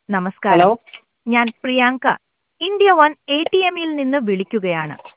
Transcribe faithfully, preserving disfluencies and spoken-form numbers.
നമസ്കാരം. ഹലോ ഞാൻ Priyanka India one A T എമ്മിൽ നിന്ന് വിളിക്കുകയാണ്.